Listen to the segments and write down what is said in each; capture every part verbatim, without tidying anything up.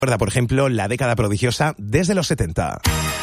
Recuerda, por ejemplo, la década prodigiosa desde los setenta.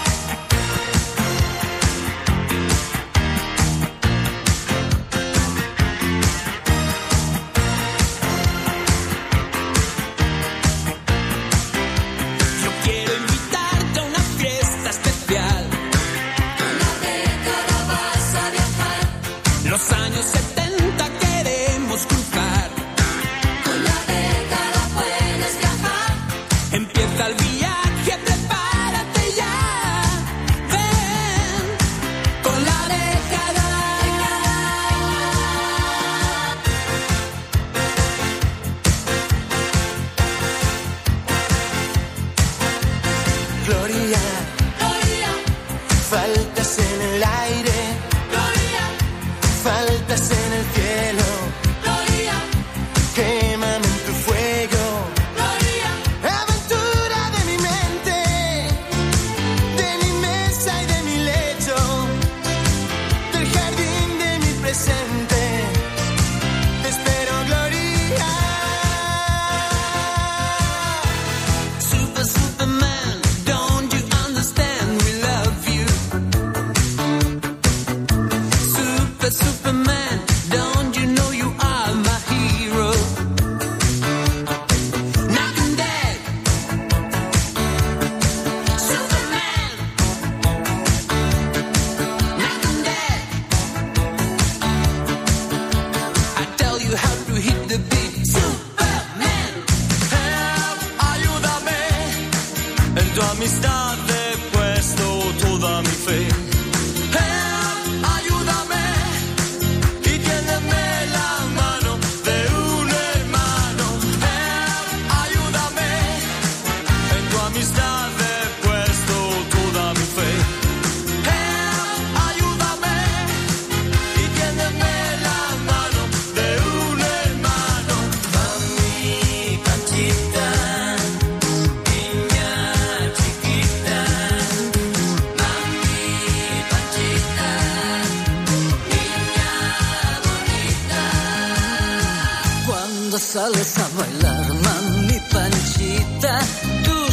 Sales a bailar, mami Panchita, tu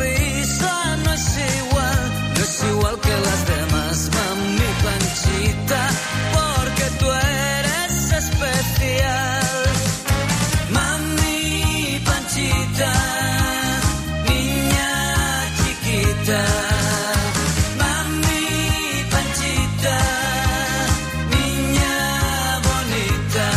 sonrisa no es igual, no es igual que las demás, mami Panchita, porque tú eres especial. Mami Panchita, niña chiquita. Mami Panchita, niña bonita.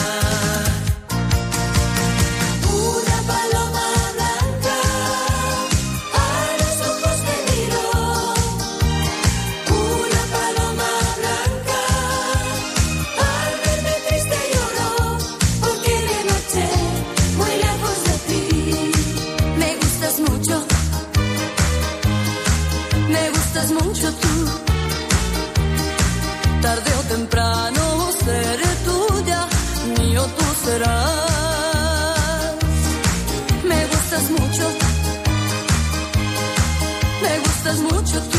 Mucho tú, tarde o temprano seré tuya, mío tú serás. Me gustas mucho, me gustas mucho tú.